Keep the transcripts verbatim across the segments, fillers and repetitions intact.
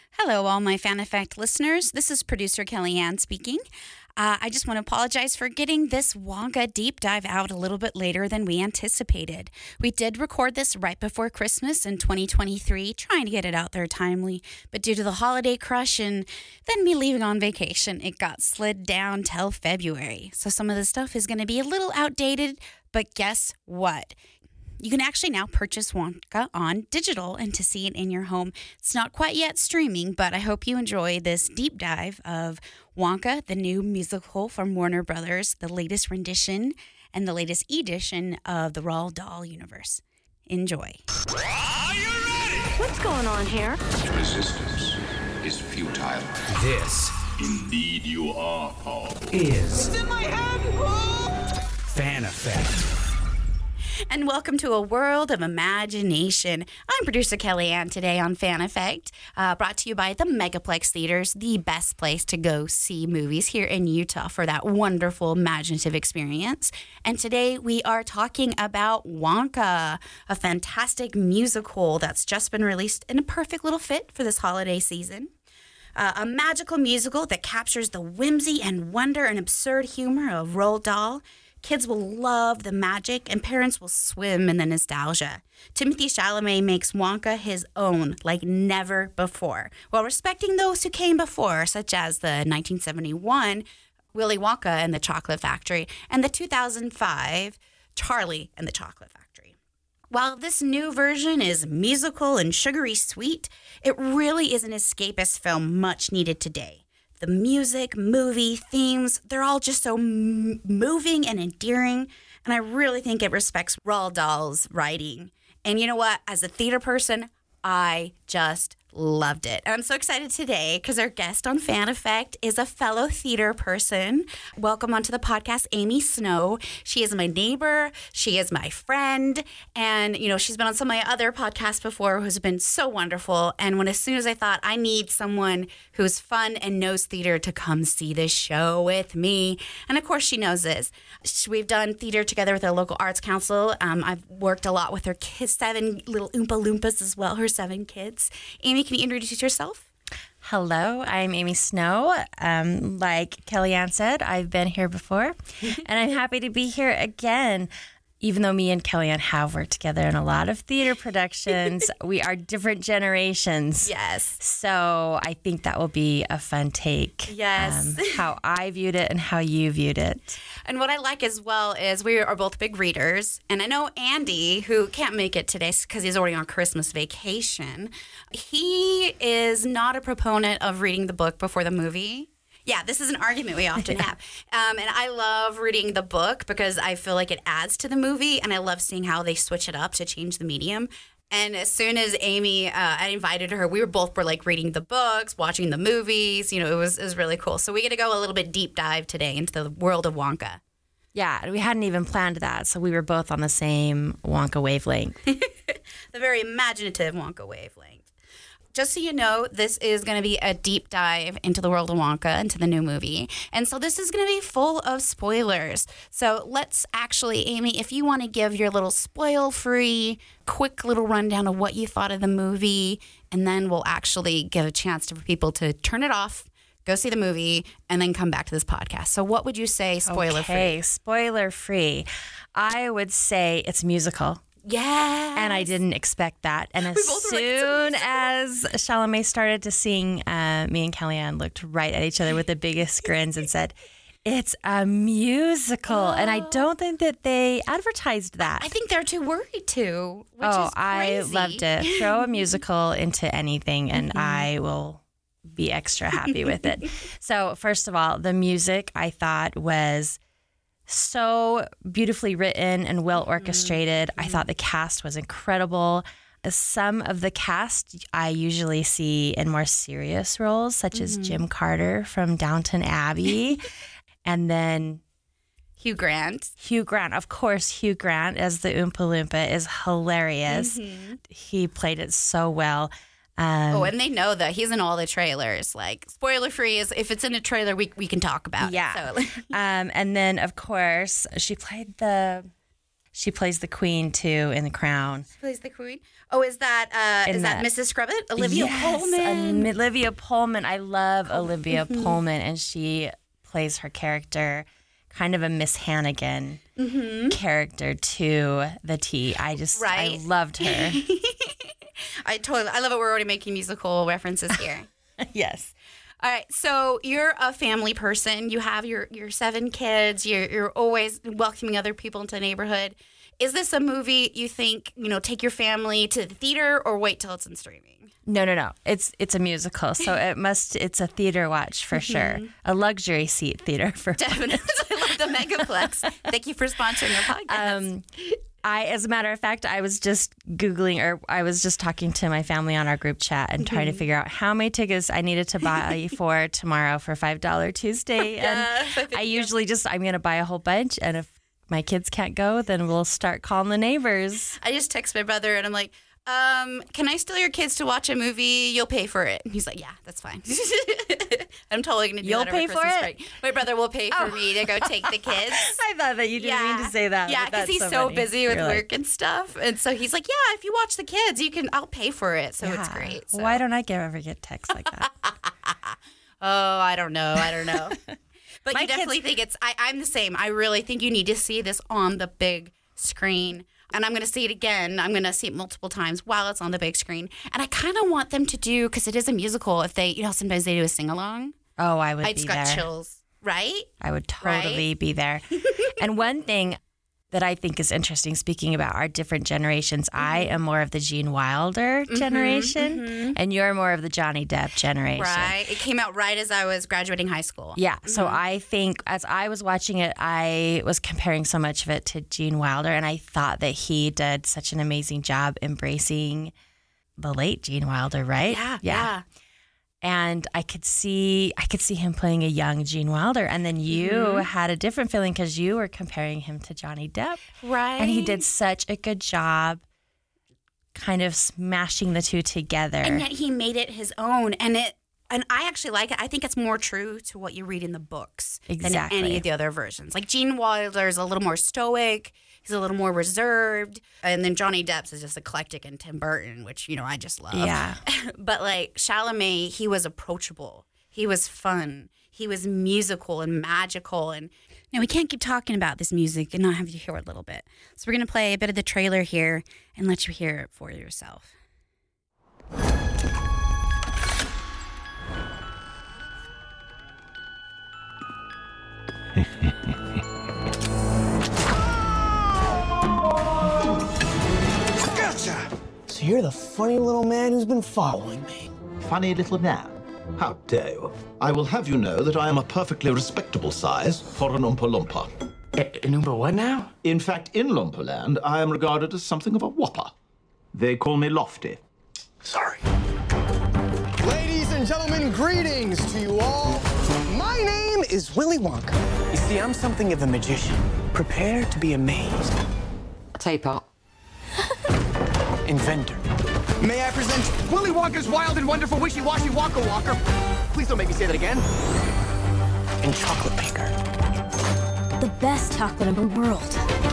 Hello, all my Fan Effect listeners. This is producer Kellyanne speaking. Uh, I just want to apologize for getting this Wonka deep dive out a little bit later than we anticipated. We did record this right before Christmas in twenty twenty-three, trying to get it out there timely, but due to the holiday crush and then me leaving on vacation, it got slid down till February. So some of the stuff is going to be a little outdated, but guess what? You can actually now purchase Wonka on digital and to see it in your home. It's not quite yet streaming, but I hope you enjoy this deep dive of Wonka, the new musical from Warner Brothers, the latest rendition and the latest edition of the Roald Dahl universe. Enjoy. Are you ready? What's going on here? Resistance is futile. This Indeed you are, Paul. is It's in my head! Fan Effect. And welcome to a world of imagination. I'm producer Kellyanne today on Fan Effect, uh, brought to you by the Megaplex Theaters, the best place to go see movies here in Utah for that wonderful imaginative experience. And today we are talking about Wonka, a fantastic musical that's just been released in a perfect little fit for this holiday season. Uh, a magical musical that captures the whimsy and wonder and absurd humor of Roald Dahl. Kids will love the magic, and parents will swim in the nostalgia. Timothée Chalamet makes Wonka his own like never before, while respecting those who came before, such as the nineteen seventy-one Willy Wonka and the Chocolate Factory and the two thousand five Charlie and the Chocolate Factory. While this new version is musical and sugary sweet, it really is an escapist film much needed today. The music, movie, themes, they're all just so m- moving and endearing, and I really think it respects Roald Dahl's writing. And you know what? As a theater person, I just loved it. And I'm so excited today because our guest on Fan Effect is a fellow theater person. Welcome onto the podcast, Amy Snow. She is my neighbor. She is my friend. And, you know, she's been on some of my other podcasts before who's been so wonderful. And when as soon as I thought I need someone who's fun and knows theater to come see this show with me. And of course she knows this. We've done theater together with our local arts council. Um, I've worked a lot with her kids, seven little Oompa Loompas as well, her seven kids. Amy, can you introduce yourself? Hello, I'm Amy Snow. Um, like Kellyanne said, I've been here before, and I'm happy to be here again. Even though me and Kellyanne have worked together in a lot of theater productions, we are different generations. Yes. So I think that will be a fun take. Yes. Um, how I viewed it and how you viewed it. And what I like as well is we are both big readers. And I know Andy, who can't make it today because he's already on Christmas vacation, he is not a proponent of reading the book before the movie. Yeah, this is an argument we often have. Um, and I love reading the book because I feel like it adds to the movie, and I love seeing how they switch it up to change the medium. And as soon as Amy, uh, I invited her, we were both were like reading the books, watching the movies. You know, it was, it was really cool. So we get to go a little bit deep dive today into the world of Wonka. Yeah, we hadn't even planned that, so we were both on the same Wonka wavelength. The very imaginative Wonka wavelength. Just so you know, this is going to be a deep dive into the world of Wonka, into the new movie. And so this is going to be full of spoilers. So let's actually, Amy, if you want to give your little spoil-free, quick little rundown of what you thought of the movie, and then we'll actually give a chance to, for people to turn it off, go see the movie, and then come back to this podcast. So what would you say spoiler-free? Okay, spoiler-free. I would say it's musical. Yeah. And I didn't expect that. And as soon as Chalamet started to sing, uh, me and Kellyanne looked right at each other with the biggest grins and said, it's a musical. Oh. And I don't think that they advertised that. I think they're too worried to, which oh, is crazy. I loved it. Throw a musical into anything and mm-hmm. I will be extra happy with it. So first of all, the music I thought was so beautifully written and well orchestrated. Mm-hmm. I thought the cast was incredible. Some of the cast I usually see in more serious roles, such mm-hmm. as Jim Carter from Downton Abbey. And then Hugh Grant. Hugh Grant. Of course, Hugh Grant as the Oompa Loompa is hilarious. Mm-hmm. He played it so well. Um, oh, and they know that he's in all the trailers. Like, spoiler free is if it's in a trailer, we we can talk about yeah. it. So. um, and then, of course, she played the She plays the queen too in The Crown. She plays the queen. Oh, is that uh, In is that, that- Missus Scrubbit? Olivia Yes, Colman. um, Olivia Pullman. I love Olivia Pullman, and she plays her character, kind of a Miss Hannigan character to the T. I just, Right. I loved her. I totally. I love it. We're already making musical references here. Yes. All right, so you're a family person. You have your, your seven kids. You're you're always welcoming other people into the neighborhood. Is this a movie you think, you know, take your family to the theater or wait till it's in streaming? No, no, no. It's it's a musical, so it must. It's a theater watch for sure. A luxury seat theater for. Definitely. I love the Megaplex. Thank you for sponsoring our podcast. Um, I, as a matter of fact, I was just Googling, or I was just talking to my family on our group chat and trying to figure out how many tickets I needed to buy for tomorrow for five dollar Tuesday. Yes, I And think I you- usually just, I'm going to buy a whole bunch. And if my kids can't go, then we'll start calling the neighbors. I just text my brother and I'm like, um, can I steal your kids to watch a movie? You'll pay for it. And he's like, yeah, that's fine. I'm totally going to do You'll that over pay for Christmas it? break. My brother will pay for me to go take the kids. I thought that you didn't mean to say that. Yeah, but because that's he's so, funny. busy with You're work like, and stuff. And so he's like, yeah, if you watch the kids, you can, I'll pay for it. So it's "Yeah, great. So. Why don't I get, ever get texts like that? Oh, I don't know. I don't know. But My you definitely kids- think it's, I, I'm the same. I really think you need to see this on the big screen. And I'm going to see it again. I'm going to see it multiple times while it's on the big screen. And I kind of want them to do, because it is a musical, if they, you know, sometimes they do a sing along. Oh, I would I be just there. got chills, right? I would totally be there. And one thing that I think is interesting, speaking about our different generations, I am more of the Gene Wilder generation, and you're more of the Johnny Depp generation. Right. It came out right as I was graduating high school. Yeah. So I think as I was watching it, I was comparing so much of it to Gene Wilder, and I thought that he did such an amazing job embracing the late Gene Wilder, right? Yeah. Yeah. And I could see, I could see him playing a young Gene Wilder, and then you Mm-hmm. had a different feeling because you were comparing him to Johnny Depp, Right. and he did such a good job, kind of smashing the two together. And yet he made it his own. And it, and I actually like it. I think it's more true to what you read in the books than Exactly. any of the other versions. Like Gene Wilder's a little more stoic. He's a little more reserved. And then Johnny Depp's is just eclectic, and Tim Burton, which, you know, I just love. Yeah. But like Chalamet, he was approachable. He was fun. He was musical and magical. And now we can't keep talking about this music and not have you hear it a little bit. So we're going to play a bit of the trailer here and let you hear it for yourself. So you're the funny little man who's been following me. Funny little man. How dare you? I will have you know that I am a perfectly respectable size for an Oompa Loompa. An Oompa what now? In fact, in Loompa I am regarded as something of a whopper. They call me Lofty. Sorry. Ladies and gentlemen, greetings to you all. My name is Willy Wonka. You see, I'm something of a magician. Prepare to be amazed. Teapot. Inventor. May I present Willy Wonka's wild and wonderful wishy-washy Wonka Walker? Please don't make me say that again. And chocolate maker. The best chocolate in the world.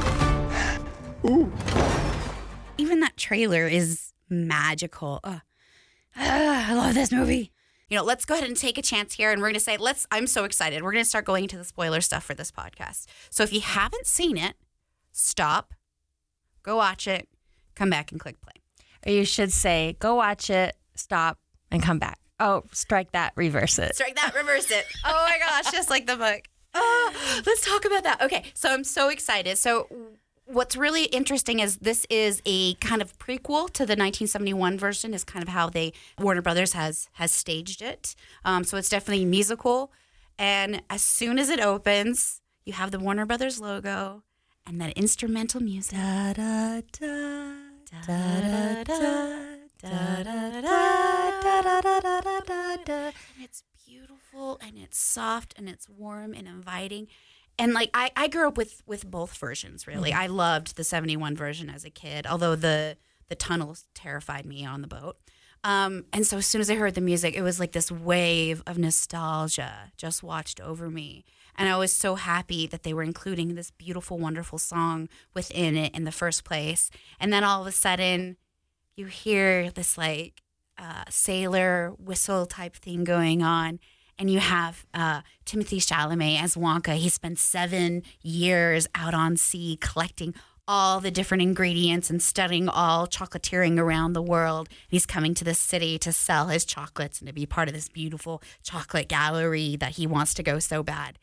Ooh. Even that trailer is magical. Uh, ah, I love this movie. You know, let's go ahead and take a chance here, and we're going to say, let's, I'm so excited. We're going to start going into the spoiler stuff for this podcast. So if you haven't seen it, stop, go watch it, come back and click play. Or you should say, go watch it, stop, and come back. Oh, strike that, reverse it. Strike that, reverse it. Oh my gosh, just like the book. Oh, let's talk about that. Okay, so I'm so excited. So what's really interesting is this is a kind of prequel to the nineteen seventy-one version, is kind of how they, Warner Brothers has has staged it. Um, so it's definitely musical. And as soon as it opens, you have the Warner Brothers logo and that instrumental music. Da, da, da, da, da, da, da, da, da, da, da, da, da. And it's beautiful and it's soft and it's warm and inviting. And like I, I grew up with with both versions, really. Mm-hmm. I loved the seventy-one version as a kid, although the the tunnels terrified me on the boat. Um, and so as soon as I heard the music, it was like this wave of nostalgia just watched over me. And I was so happy that they were including this beautiful, wonderful song within it in the first place. And then all of a sudden, you hear this like uh, sailor whistle type thing going on. And you have uh, Timothy Chalamet as Wonka. He spent seven years out on sea collecting all the different ingredients and studying all chocolatiering around the world. He's coming to this city to sell his chocolates and to be part of this beautiful chocolate gallery that he wants to go so bad.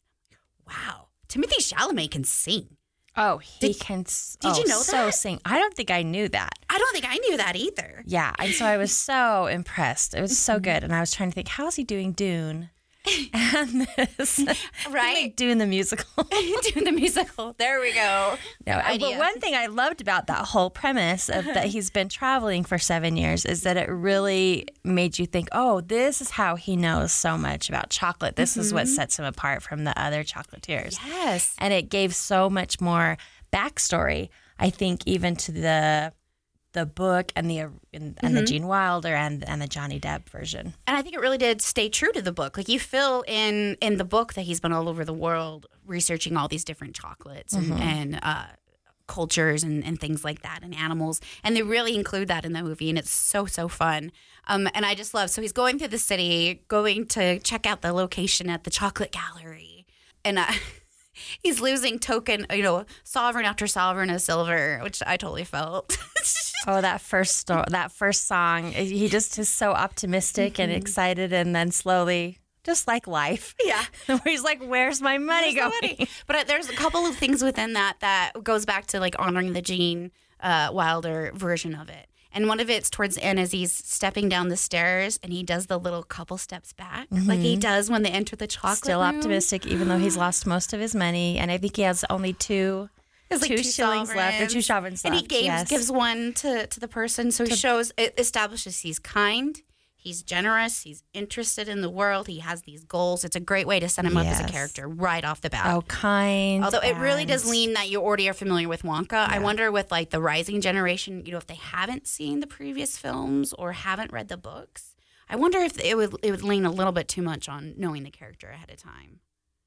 Wow. Timothy Chalamet can sing. Oh, he Did- can s- did you oh, know so that? sing. I don't think I knew that. I don't think I knew that either. Yeah, and so I was so impressed. It was so good, and I was trying to think, how's he doing Dune? And this, Right? like Dune the musical. Doing the musical. There we go. No, but Idea. one thing I loved about that whole premise of that he's been traveling for seven years is that it really made you think, oh, this is how he knows so much about chocolate. This is what sets him apart from the other chocolatiers. Yes. And it gave so much more backstory, I think, even to the the book and the and, and the Gene Wilder and and the Johnny Depp version. And I think it really did stay true to the book. Like you feel in in the book that he's been all over the world researching all these different chocolates and, and uh, cultures and, and things like that and animals. And they really include that in the movie. And it's so, so fun. Um, and I just love, so he's going through the city, going to check out the location at the chocolate gallery. And uh, he's losing token, you know, sovereign after sovereign of silver, which I totally felt. Oh, that first sto- that first song, he just is so optimistic and excited, and then slowly, just like life, Yeah. where he's like, "Where's my money Where's the going?" money? But uh, there's a couple of things within that that goes back to like honoring the Gene uh, Wilder version of it. And one of it's towards the end as he's stepping down the stairs and he does the little couple steps back, like he does when they enter the chocolate Still room. optimistic, even though he's lost most of his money, and I think he has only two. There's like two two shillings left, or two sovereigns. sovereigns And he left, gives, yes. gives one to, to the person. So he shows, it establishes he's kind, he's generous, he's interested in the world, he has these goals. It's a great way to set him up as a Yes. character right off the bat. Oh, kind. Although it really and- does lean that you already are familiar with Wonka. I wonder with like the rising generation, you know, if they haven't seen the previous films or haven't read the books, I wonder if it would it would lean a little bit too much on knowing the character ahead of time.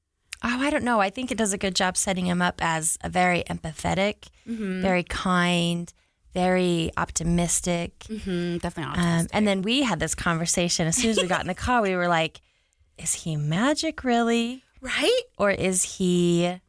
Oh, I don't know. I think it does a good job setting him up as a very empathetic, Mm-hmm. very kind, very optimistic. Mm, definitely Um, autistic. and then we had this conversation. As soon as we got in the car, we were like, is he magic really? right? Or is he.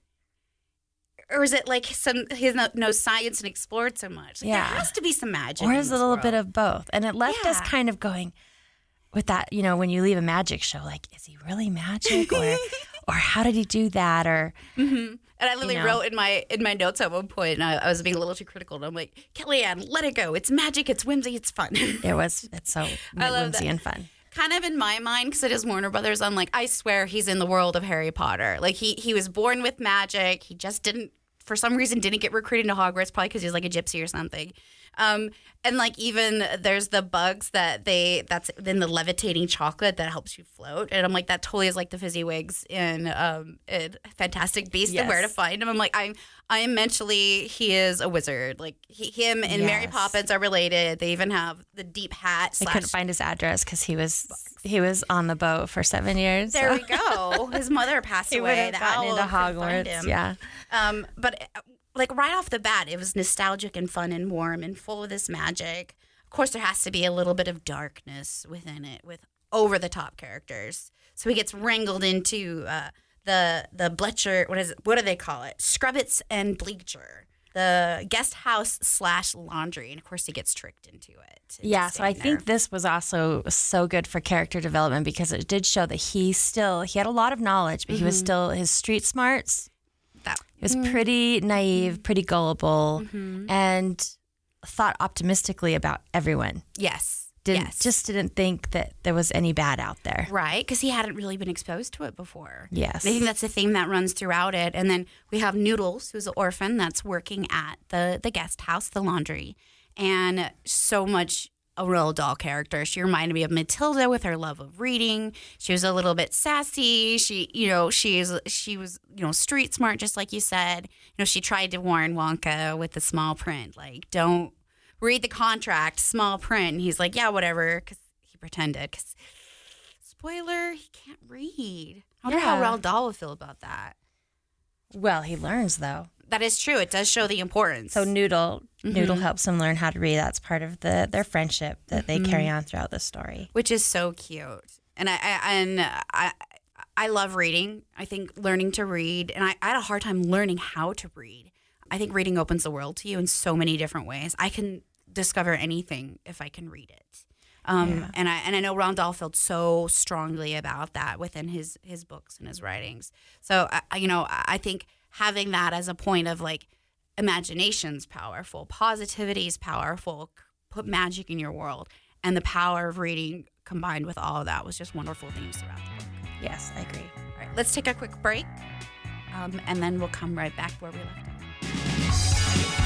Or is it like some he no, knows science and explored so much? Like, Yeah. there has to be some magic. Or in is it a this little bit world. of both? And it left us Yeah. kind of going with that, you know, when you leave a magic show, like, is he really magic? Or, or how did he do that? Or. And I literally know. wrote in my in my notes at one point, and I, I was being a little too critical. And I'm like, Kellyanne, let it go. It's magic. It's whimsy. It's fun. It was, it's so I love whimsy that. and fun. Kind of in my mind, because it is Warner Brothers. I'm like, I swear he's in the world of Harry Potter. Like he he was born with magic. He just didn't, for some reason, didn't get recruited into Hogwarts. Probably because he was like a gypsy or something. Um, and like even there's the bugs that they that's in the levitating chocolate that helps you float. And I'm like, that totally is like the Fezziwigs in um in Fantastic Beasts and Where to Yes. Find Him. I'm like, I'm I am mentally he is a wizard. Like he, him and Mary Yes. Poppins are related. They even have the deep hat. I slash couldn't find his address because he was he was on the boat for seven years. There so we go. His mother passed He would away. have The gotten owl into couldn't find Hogwarts. him. Yeah. Um, but uh, like right off the bat, it was nostalgic and fun and warm and full of this magic. Of course, there has to be a little bit of darkness within it with over the top characters. So he gets wrangled into uh, the the Bletcher. What is it? What do they call it? Scrubbits and Bleacher. The guest house slash laundry, and of course he gets tricked into it. into Yeah, so I staying think there. this was also so good for character development because it did show that he still he had a lot of knowledge, but he was still his street smarts. that He was pretty naive, pretty gullible, Mm-hmm. and thought optimistically about everyone. yes, Didn't yes, just didn't think that there was any bad out there. right, because he hadn't really been exposed to it before. Yes. And I think that's the theme that runs throughout it. And then we have Noodles, who's an orphan that's working at the the guest house, the laundry, and so much a real doll character. She reminded me of Matilda with her love of reading. She was a little bit sassy. She, you know, she's she was, you know, street smart, just like you said. You know, she tried to warn Wonka with the small print, like, don't read the contract, small print. And he's like, yeah, whatever, because he pretended, because spoiler, he can't read. I wonder how Yeah. Roald Dahl would feel about that. Well, he learns though. That is true. It does show the importance. So Noodle, Mm-hmm. Noodle helps him learn how to read. That's part of the their friendship that Mm-hmm. they carry on throughout the story. Which is so cute. And I, I and I I love reading. I think learning to read, and I, I had a hard time learning how to read. I think reading opens the world to you in so many different ways. I can discover anything if I can read it. Um, Yeah. and I and I know Roald Dahl felt so strongly about that within his his books and his writings. So I, I- you know, I I think having that as a point of like imagination's powerful, positivity is powerful, c- put magic in your world, and the power of reading combined with all of that was just wonderful themes throughout the book. Yes, I agree. All right, let's take a quick break, um, and then we'll come right back where we left off.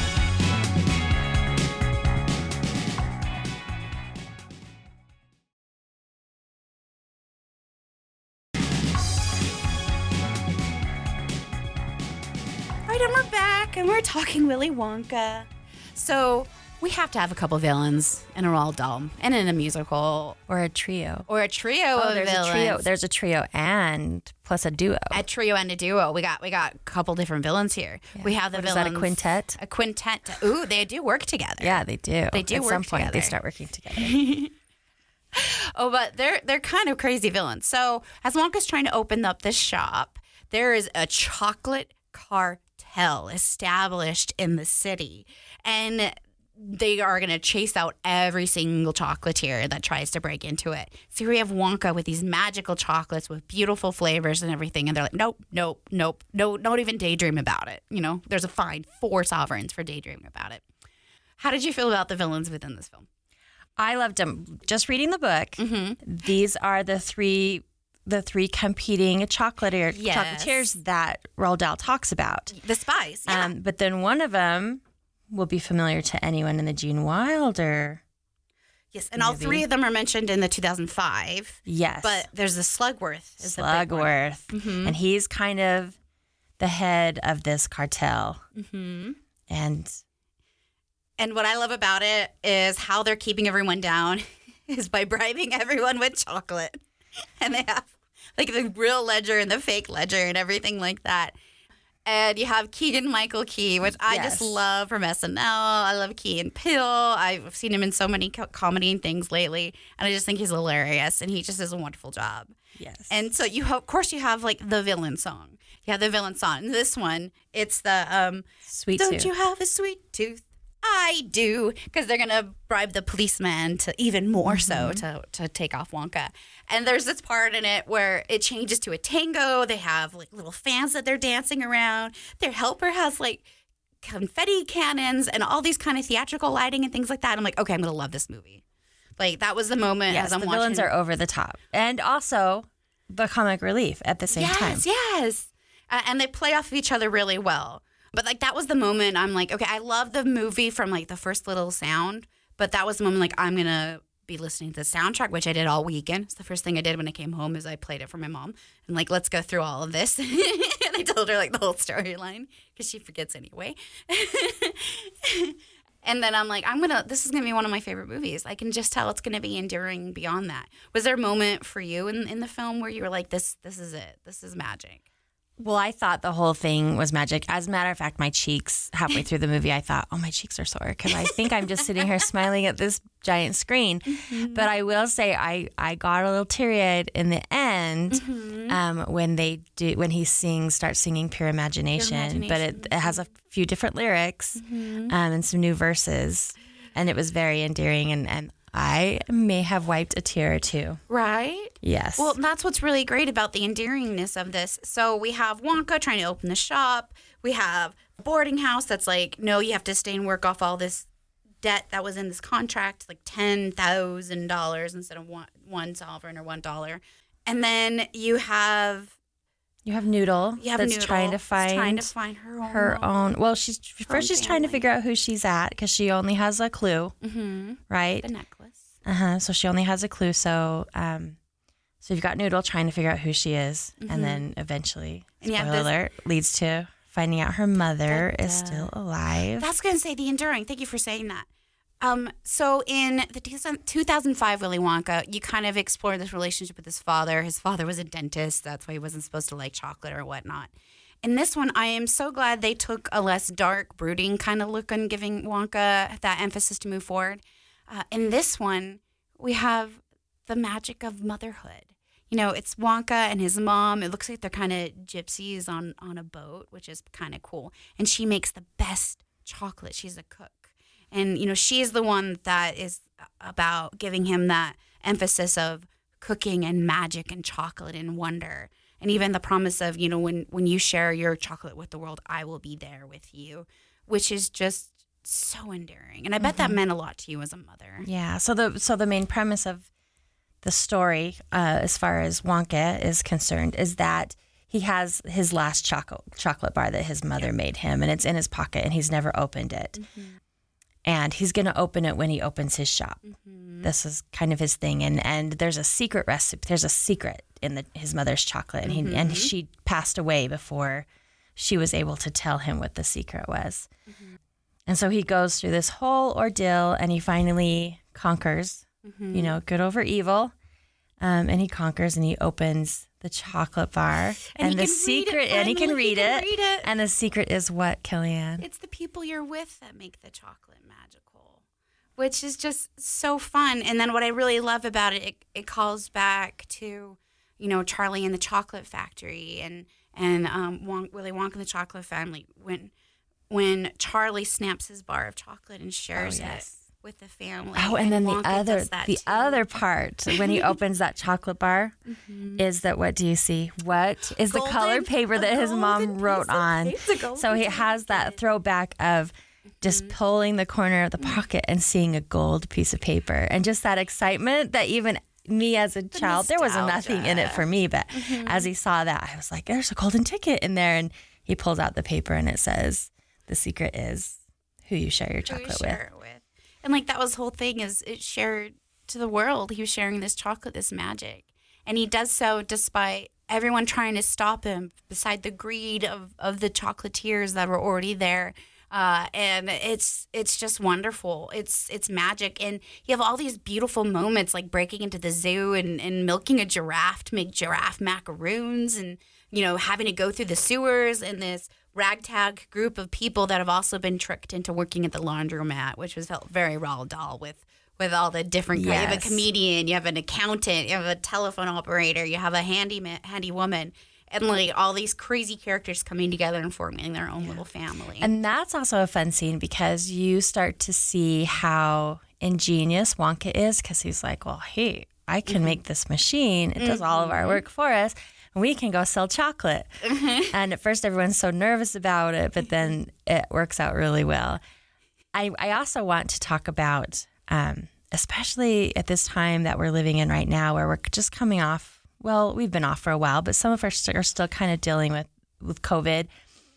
All right, and we're back, and we're talking Willy Wonka. So we have to have a couple villains in a Roald Dahl and in a musical Or a trio. or a trio Oh, of there's villains. a trio. There's a trio and plus a duo. a trio and a duo. We got we got a couple different villains here. We have the What is villains. that, a quintet? A quintet. Ooh, they do work together. Yeah, they do. They do At work some point, they together. start working together. Oh, but they're they're kind of crazy villains. So as Wonka's trying to open up this shop, there is a chocolate cartel established in the city, and they are going to chase out every single chocolatier that tries to break into it. So we have Wonka with these magical chocolates with beautiful flavors and everything, and they're like, nope, nope, nope, no, don't even daydream about it. You know, there's a fine, four sovereigns for daydreaming about it. How did you feel about the villains within this film? I loved them. Just reading the book, Mm-hmm. these are the three the three competing chocolatier, Yes. chocolatiers that Roald Dahl talks about. The spies, yeah. Um, but then one of them will be familiar to anyone in the Gene Wilder. Yes, and all movie. three of them are mentioned in the two thousand five. Yes. But there's the Slugworth. Is the big one. Slugworth. Mm-hmm. And he's kind of the head of this cartel. Mm-hmm. And And what I love about it is how they're keeping everyone down is by bribing everyone with chocolate. And they have like the real ledger and the fake ledger and everything like that. And you have Keegan Michael Key, which I Yes. just love from S N L. I love Key and Peele. I've seen him in so many co- comedy and things lately. And I just think he's hilarious. And he just does a wonderful job. yes. And so you have, of course, you have like the villain song. You have the villain song. And this one, it's the um, Sweet Don't Tooth. you have a sweet tooth? I do, because they're gonna bribe the policeman to even more so to to take off Wonka. And there's this part in it where it changes to a tango. They have like little fans that they're dancing around. Their helper has like confetti cannons and all these kind of theatrical lighting and things like that. I'm like, okay, I'm gonna love this movie. Like that was the moment yes, as I'm the watching. villains are over the top. And also the comic relief at the same yes, time. Yes, uh, and they play off of each other really well. But like that was the moment I'm like, okay, I love the movie from like the first little sound, but that was the moment like I'm gonna be listening to the soundtrack, which I did all weekend. It's the first thing I did when I came home is I played it for my mom and like, let's go through all of this. And I told her like the whole storyline because she forgets anyway. And then I'm like, I'm gonna. This is gonna be one of my favorite movies. I can just tell it's gonna be enduring beyond that. Was there a moment for you in, in the film where you were like, this this is it. This is magic. Well, I thought the whole thing was magic. As a matter of fact, my cheeks, halfway through the movie, I thought, oh, my cheeks are sore because I think I'm just sitting here smiling at this giant screen. Mm-hmm. But I will say I, I got a little teary-eyed in the end Mm-hmm. um, when they do when he sings, starts singing Pure Imagination. Pure But it, it has a few different lyrics um, and some new verses. And it was very endearing. And, and I may have wiped a tear or two. Right? Yes. Well, that's what's really great about the endearingness of this. So we have Wonka trying to open the shop. We have a boarding house that's like, no, you have to stay and work off all this debt that was in this contract, like ten thousand dollars instead of one, one sovereign or one dollar. And then you have You have Noodle you have that's Noodle trying to that's find trying to find her own. her own. Well, she's first she's trying to family. figure out who she's at because she only has a clue, Mm-hmm. right? The necklace. Uh huh. So she only has a clue. So, um, so you've got Noodle trying to figure out who she is, and then eventually, And you have spoiler this- alert, leads to finding out her mother is Da-da. still alive. That's going to say the enduring. Thank you for saying that. Um, so in the two thousand five Willy Wonka, you kind of explore this relationship with his father. His father was a dentist. That's why he wasn't supposed to like chocolate or whatnot. In this one, I am so glad they took a less dark, brooding kind of look on giving Wonka that emphasis to move forward. Uh, in this one, we have the magic of motherhood. You know, it's Wonka and his mom. It looks like they're kind of gypsies on, on a boat, which is kind of cool. And she makes the best chocolate. She's a cook. And, you know, she's the one that is about giving him that emphasis of cooking and magic and chocolate and wonder. And even the promise of, you know, when, when you share your chocolate with the world, I will be there with you, which is just so endearing. And I bet mm-hmm. that meant a lot to you as a mother. Yeah. So the so the main premise of the story, uh, as far as Wonka is concerned, is that he has his last chocolate chocolate bar that his mother yeah. made him, and it's in his pocket, and he's never opened it. Mm-hmm. And he's going to open it when he opens his shop. Mm-hmm. This is kind of his thing. And and there's a secret recipe. There's a secret in the, his mother's chocolate. And, he, mm-hmm. and she passed away before she was able to tell him what the secret was. Mm-hmm. And so he goes through this whole ordeal, and he finally conquers, mm-hmm. you know, good over evil. Um, and he conquers, and he opens the chocolate bar. And, and he the can secret, read it, and he can, he read, can it, read it. And the secret is what, Kellyanne? It's the people you're with that make the chocolate magical, which is just so fun. And then what I really love about it, it, it calls back to, you know, Charlie and the Chocolate Factory and and um, Won- Willy Wonka and the Chocolate Family. When when Charlie snaps his bar of chocolate and shares oh, yes. it with the family. Oh, and then Wonka the other does that the too. other part when he opens that chocolate bar mm-hmm. is that what do you see? What is golden, the color paper that his mom wrote on? So he has that throwback of just mm-hmm. pulling the corner of the pocket and seeing a gold piece of paper, and just that excitement that even me as a the child, nostalgia. There was nothing in it for me, but mm-hmm. as he saw that, I was like, there's a golden ticket in there. And he pulls out the paper and it says, the secret is who you share your chocolate you share with. It with. And like that was the whole thing, is it shared to the world. He was sharing this chocolate, this magic. And he does so despite everyone trying to stop him, beside the greed of, of the chocolatiers that were already there. Uh, and it's it's just wonderful. It's it's magic. And you have all these beautiful moments, like breaking into the zoo and, and milking a giraffe to make giraffe macaroons, and, you know, having to go through the sewers, and this ragtag group of people that have also been tricked into working at the laundromat, which was felt very Roald Dahl with with all the different yes. You have a comedian, you have an accountant, you have a telephone operator, you have a handyman, handy woman. And like all these crazy characters coming together and forming their own yeah. little family. And that's also a fun scene, because you start to see how ingenious Wonka is, because he's like, well, hey, I can mm-hmm. make this machine. It mm-hmm. does all of our work for us. And we can go sell chocolate. Mm-hmm. And at first everyone's so nervous about it, but then it works out really well. I, I also want to talk about, um, especially at this time that we're living in right now, where we're just coming off, well, we've been off for a while, but some of us are still kind of dealing with, with COVID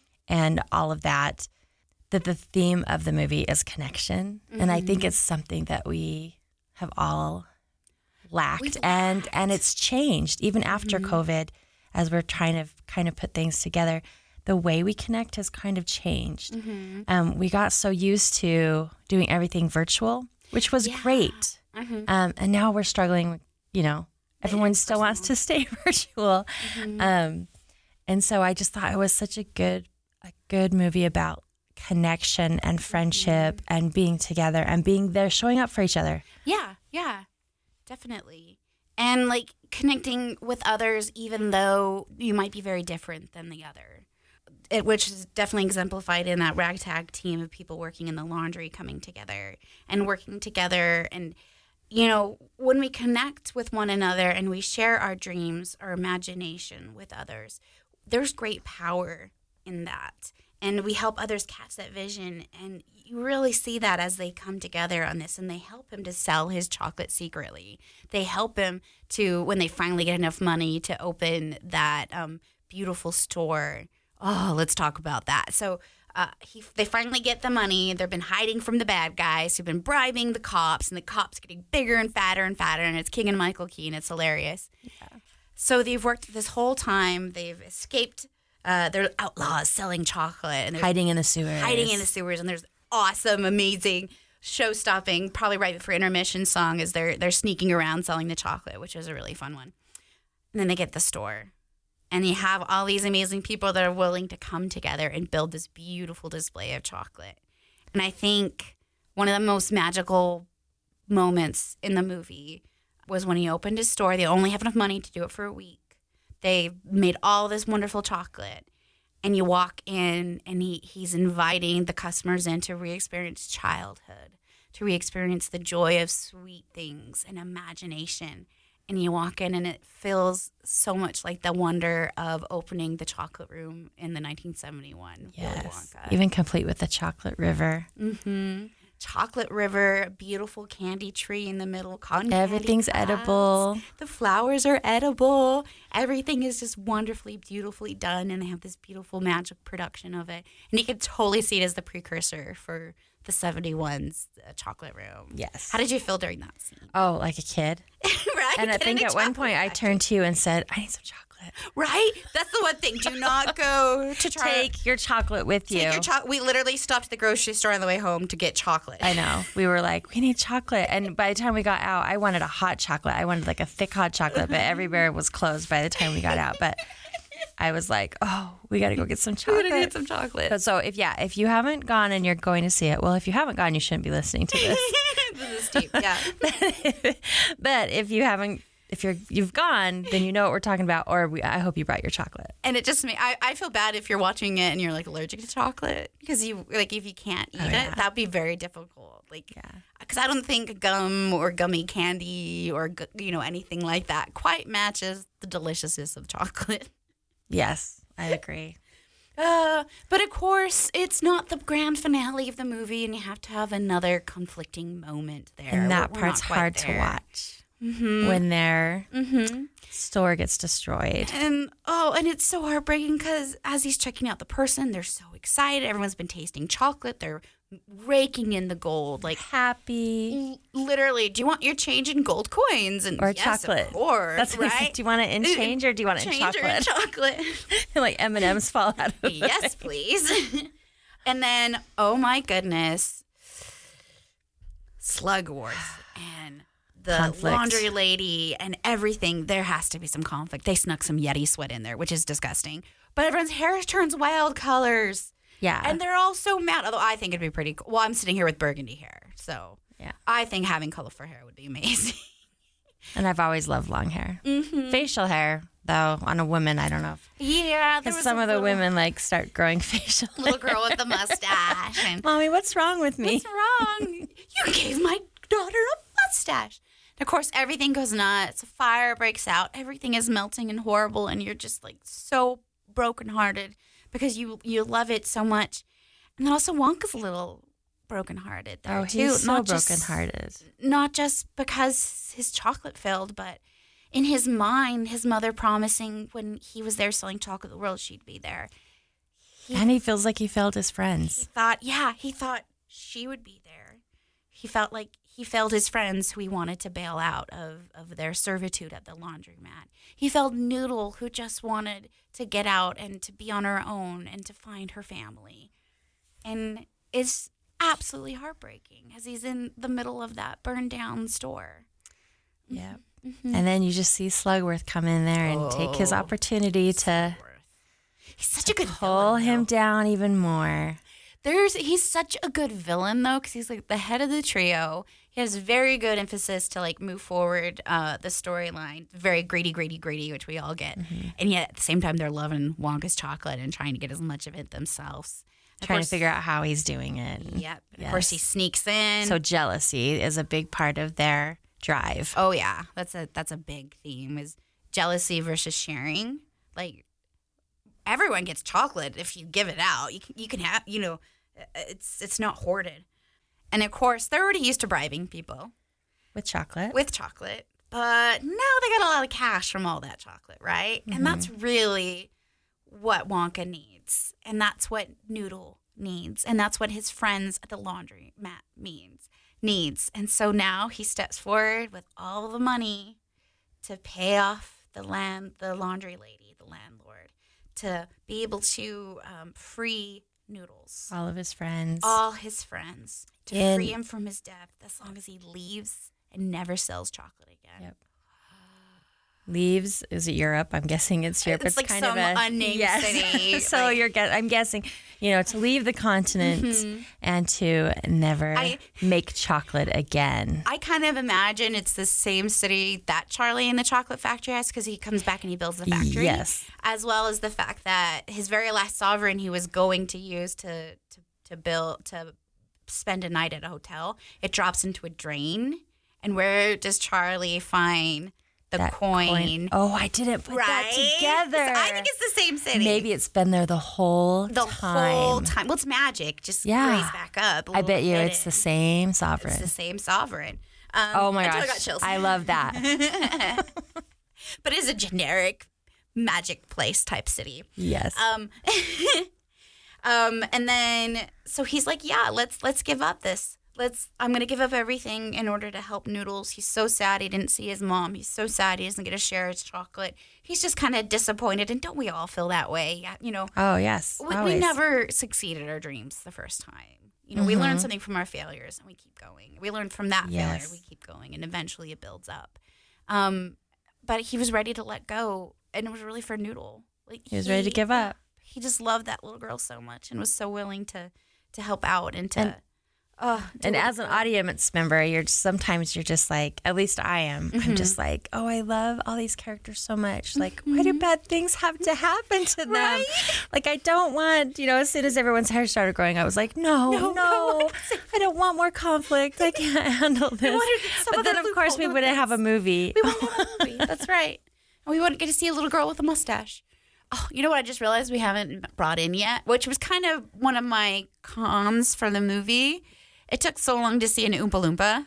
and all of that, that the theme of the movie is connection. Mm-hmm. And I think it's something that we have all lacked. We've and lacked. And it's changed even after mm-hmm. COVID, as we're trying to kind of put things together. The way we connect has kind of changed. Mm-hmm. Um, we got so used to doing everything virtual, which was yeah. great. Mm-hmm. Um, and now we're struggling, you know, everyone still wants to stay virtual. Mm-hmm. Um, and so I just thought it was such a good, a good movie about connection and friendship mm-hmm. and being together and being there, showing up for each other. Yeah, yeah, definitely. And like connecting with others, even though you might be very different than the other. It, which is definitely exemplified in that ragtag team of people working in the laundry, coming together and working together. And you know, when we connect with one another and we share our dreams, our imagination with others, there's great power in that. And we help others catch that vision. And you really see that as they come together on this, and they help him to sell his chocolate secretly. They help him to, when they finally get enough money, to open that um, beautiful store. Oh, let's talk about that. So Uh, he, they finally get the money. They've been hiding from the bad guys who've been bribing the cops, and the cops getting bigger and fatter and fatter, and it's King and Michael Key, and it's hilarious. Yeah. So they've worked this whole time. They've escaped. Uh, they're outlaws selling chocolate. And hiding in the sewers. Hiding in the sewers, and there's awesome, amazing show-stopping, probably right before intermission song is they're they're sneaking around selling the chocolate, which is a really fun one. And then they get the store. And you have all these amazing people that are willing to come together and build this beautiful display of chocolate. And I think one of the most magical moments in the movie was when he opened his store. They only have enough money to do it for a week. They made all this wonderful chocolate. And you walk in and he, he's inviting the customers in to re-experience childhood, to re-experience the joy of sweet things and imagination. And you walk in and it feels so much like the wonder of opening the chocolate room in the nineteen seventy-one. Yes. Even complete with the chocolate river. Mm-hmm. Chocolate river, beautiful candy tree in the middle. Cotton Everything's candy clouds. edible. The flowers are edible. Everything is just wonderfully, beautifully done. And they have this beautiful magic production of it. And you can totally see it as the precursor for the seventy-one's uh, chocolate room. Yes. How did you feel during that scene? Oh, like a kid. Right? And I think Getting a at one chocolate point I factory. turned to you and said, I need some chocolate. Right? That's the one thing. Do not go to try. Take your chocolate with you. Take your chocolate. We literally stopped at the grocery store on the way home to get chocolate. I know. We were like, we need chocolate. And by the time we got out, I wanted a hot chocolate. I wanted like a thick hot chocolate, but everywhere was closed by the time we got out. But I was like, oh, we got to go get some chocolate. We gotta get some chocolate. But so if, yeah, if you haven't gone and you're going to see it, well, if you haven't gone, you shouldn't be listening to this. This is deep. Yeah. But if you haven't, if you're, you've gone, then you know what we're talking about. Or we, I hope you brought your chocolate. And it just me. I, I feel bad if you're watching it and you're like allergic to chocolate because you like if you can't eat Oh, yeah. it, that'd be very difficult. Like, Yeah. because I don't think gum or gummy candy or gu- you know anything like that quite matches the deliciousness of chocolate. Yes, I agree. Uh, but of course, it's not the grand finale of the movie, and you have to have another conflicting moment there. And that We're- we're part's not quite hard to there. watch when their store gets destroyed. And oh, and it's so heartbreaking because as he's checking out the person, they're so excited. Everyone's been tasting chocolate. They're raking in the gold, like Happy. l- literally. Do you want your change in gold coins and Or yes, chocolate. Of course, That's what he said. right? Do you want it in change or do you want it in Change or in chocolate? chocolate. Like M and M's fall out of Yes, please. And then, oh my goodness, Slug Wars and the Conflict. laundry lady and everything. There has to be some conflict. They snuck some Yeti sweat in there, which is disgusting. But everyone's hair turns wild colors. Yeah. And they're all so mad. Although I think it'd be pretty cool. Well, I'm sitting here with burgundy hair. So Yeah. I think having colorful hair would be amazing. And I've always loved long hair. Mm-hmm. Facial hair, though, on a woman, I don't know. Yeah. There Because was some a of the little, women like start growing facial hair. little girl with the mustache. And Mommy, what's wrong with me? what's wrong? You gave my daughter a mustache. And of course, everything goes nuts. A fire breaks out. Everything is melting and horrible. And you're just like so brokenhearted because you, you love it so much. And then also Wonka's a little brokenhearted there Oh, too. he's so Not just- brokenhearted. Not just because his chocolate failed, but in his mind, his mother promising when he was there selling chocolate the world, she'd be there. And he feels like he failed his friends. He thought, yeah, he thought she would be there. He felt like he failed his friends who he wanted to bail out of, of their servitude at the laundromat. He failed Noodle, who just wanted to get out and to be on her own and to find her family. And it's absolutely heartbreaking as he's in the middle of that burned down store. Yeah. And then you just see Slugworth come in there and take his opportunity to He's such a good pull villain, him though. down even more. There's he's such a good villain though, because he's like the head of the trio. He has very good emphasis to like move forward uh, the storyline. Very greedy, greedy, greedy, which we all get. Mm-hmm. And yet at the same time, they're loving Wonka's chocolate and trying to get as much of it themselves. Of Trying course- to figure out how he's doing it. Yep. Of course, he Yes. sneaks in. So jealousy is a big part of their drive. oh yeah, that's a that's a big theme is jealousy versus sharing. Like everyone gets chocolate if you give it out. You can, you can have you know, it's it's not hoarded. And of course, they're already used to bribing people With chocolate. with chocolate, but now they got a lot of cash from all that chocolate, right? And that's really what Wonka needs, and that's what Noodle needs, and that's what his friends at the laundry mat means needs. And so now he steps forward with all the money to pay off the land, the laundry lady, the landlord, to be able to um, free Noodles, All of his friends. all his friends, to In- free him from his death as long as he leaves and never sells chocolate again. Yep. Leaves, is it Europe? I'm guessing it's Europe. It's like kind some of a unnamed city, so like- you're guess, I'm guessing, you know, to leave the continent Mhm. and to never I- make chocolate again. I kind of imagine it's the same city that Charlie in the Chocolate Factory has, because he comes back and he builds the factory. Yes. As well as the fact that his very last sovereign he was going to use to, to, to build, to spend a night at a hotel, it drops into a drain. And where does Charlie find the That coin? Oh, I didn't put that Right? together. So I think it's the same city. Maybe it's been there the whole the time. whole time. Well, it's magic. Just Yeah. raise back up. a I little bet you hidden. it's the same sovereign. It's the same sovereign. Um, Oh my until I gosh. got chills. I love that. But it's a generic magic place type city. Yes. Um, um, and then so he's like, yeah, let's let's give up this. Let's. I'm gonna give up everything in order to help Noodles. He's so sad he didn't see his mom. He's so sad he doesn't get to share his chocolate. He's just kind of disappointed. And don't we all feel that way? Yeah, you know. Oh, yes. We, we always. never succeeded our dreams the first time. You know, we Mhm. learn something from our failures and we keep going. We learn from that Yes. failure, we keep going, and eventually it builds up. Um, but he was ready to let go, and it was really for Noodle. Like He was ready to give up. He just loved that little girl so much and was so willing to to help out and to. And- uh, do And what- as an audience member, you're just, sometimes you're just like, at least I am. I'm Mhm. just like, oh, I love all these characters so much. Like, why do bad things have to happen to them? Right? Like, I don't want, you know, as soon as everyone's hair started growing, I was like, no, No, no, no. I don't want more conflict. I can't handle this. wanted some But other then, of course, we loophole wouldn't have a movie. We won't have a movie. That's right. And we wouldn't get to see a little girl with a mustache. Oh, you know what I just realized we haven't brought in yet, which was kind of one of my cons for the movie. It took so long to see an Oompa Loompa